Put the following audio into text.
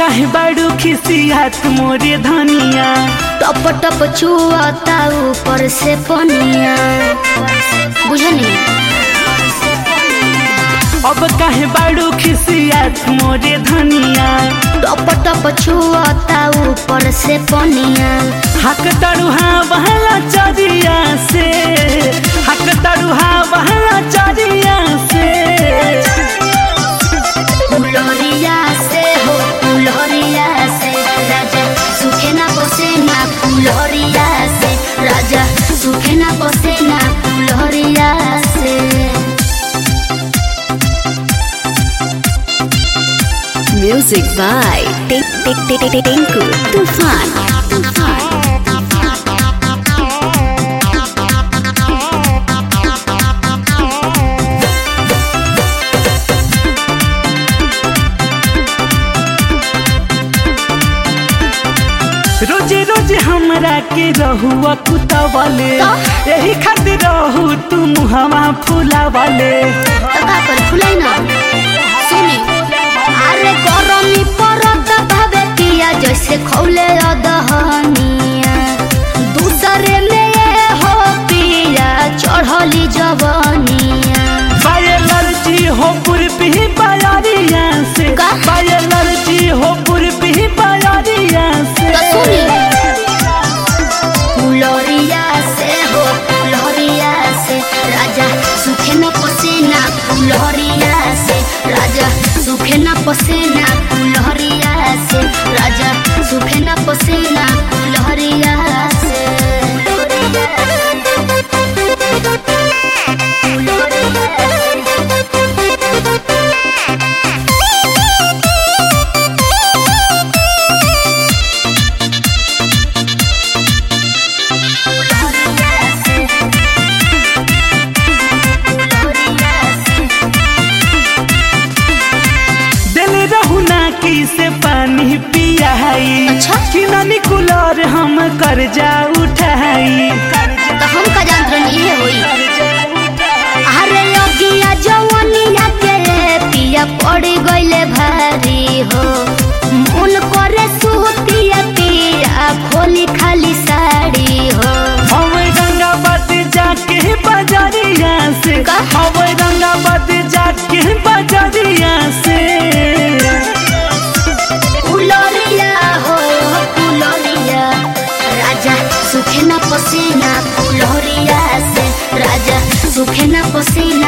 काहे बाड़ू खिसियात मोरे धनिया। टप टप छुआता ऊपर से पनिया, बुझनी। अब काहे बाड़ू खिसियात मोरे धनिया। टप टप छुआता ऊपर से पनिया। हक तरुहा बहला चरिया से, हक तरुहा बहला चरिया से। फुलरिया से हो फुलरिया से राजा सुखे ना बसे ना, फुलरिया से राजा सुखे ना बसे ना, फुलरिया से। Music by Tinku Tufan. रोजे रोजे हमरा के रहुआ कुतावले, यही खातिर रहू तू मुहवा फुलावले। फुलाई ना सुनी, अरे गरमी परत भावे पिया जैसे खौले दहनिया। दूसरे में ये हो पिया चढ़ली जवनिया। बायलर्जी हो पुरपी बायारिया से, बायलर्जी हो पुरपी बायारिया से। फुलरिया से हो फुलरिया से राजा सुखे न पसीना, फुलरिया से राजा सुखे न पसीना, फुलरिया से राजा सुखे न पसीना, फुलरिया से। से पानी पियाई, अच्छा? कि नानी कूलर हम कर्जा उठाई। तो हम का जानत ये होई। अरे लगिया जवनिया के पिया पड़ गइले भारी हो। मन करे सुतिया पिया खोली खाली साड़ी हो। हवे रंगाबाद जाके बाजारिया से, हवे रंगाबाद जाके बाजारिया से। सुखे ना पसीना, फुलरिया से राजा सुखे ना पसीना।